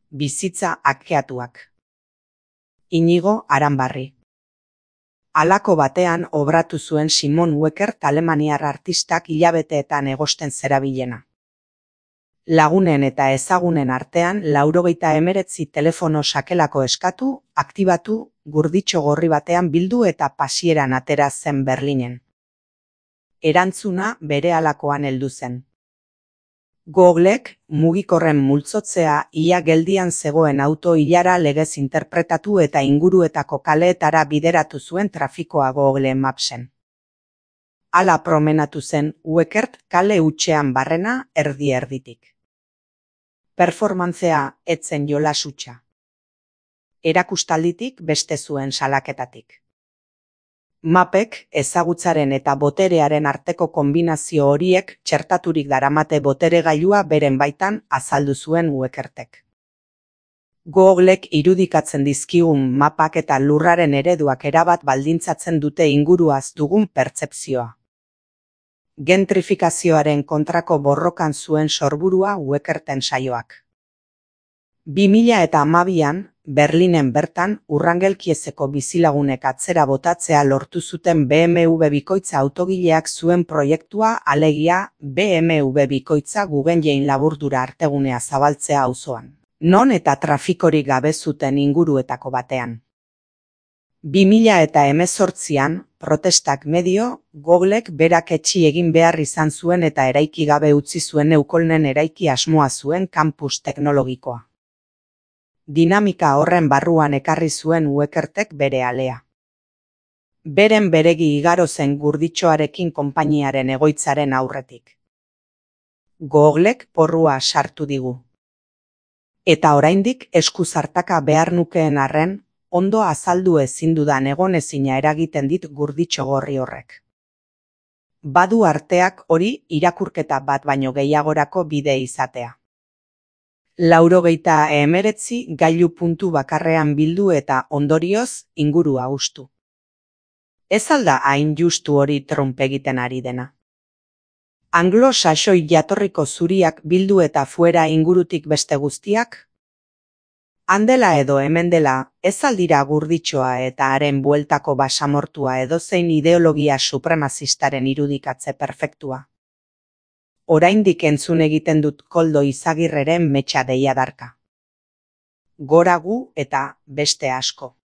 Bizitza akeatuak. Inigo Aranbarri. Halako batean obratu zuen Simon Weckert alemaniar artistak hilabeteetan egosten zerabilena. Lagunen eta ezagunen artean 99 telefono sakelako eskatu, aktibatu, gurditxo gorri batean bildu eta pasieran atera zen Berlinen. Erantzuna berehalakoan heldu zen. Googlek mugikorren multzotzea ia geldian zegoen auto ilara legez interpretatu eta inguruetako kaleetara bideratu zuen trafikoa Google Mapsen. Hala promenatu zen Weckert kale hutsean barrena erdi-erditik. Performantzea ez zen jolas hutsa. Erakustalditik beste zuen salaketatik. Mapek ezagutzaren eta boterearen arteko konbinazio horiek txertaturik daramate boteregailua beren baitan azaldu zuen Weckertek. Googlek irudikatzen dizkigun mapak eta lurraren ereduak erabat baldintzatzen dute inguruaz dugun pertzepzioa. Gentrifikazioaren kontrako borrokan zuen sorburua Weckerten saioak. 2012an, Berlinen bertan Urrangelkiezeko bizilagunek atzera botatzea lortu zuten BMW bikoitza autogileak zuen proiektua, alegia BMW bikoitza Guggenheim laburdura artegunea zabaltzea auzoan, non eta trafikorik gabe zuten inguruetako batean. 2018an, protestak medio, Googlek berak etxi egin behar izan zuen eta eraiki gabe utzi zuen Neukolnen eraiki asmoa zuen kampus teknologikoa. Dinamika horren barruan ekarri zuen Weckertek bere alea. Beren beregi igaro zen gurditxoarekin konpainiaren egoitzaren aurretik. Googlek porrua sartu digu. Eta oraindik eskuzartaka behar nukeen arren, ondo azaldu ezin dudan egonezina eragiten dit gurditxo gorri horrek. Badu arteak hori irakurketa bat baino gehiagorako bide izatea. 99 gailu puntu bakarrean bildu eta ondorioz ingurua hustu. Ez alda hain justu hori Trump egiten ari dena. Anglo-saxoi jatorriko zuriak bildu eta fuera ingurutik beste guztiak? Handela edo hemen dela, ez aldira gurditxoa eta haren bueltako basamortua edozein ideologia supremazistaren irudikatze perfektua. Oraindik entzun egiten dut Koldo Izagirreren metxa deiadarka. Gora gu eta beste asko.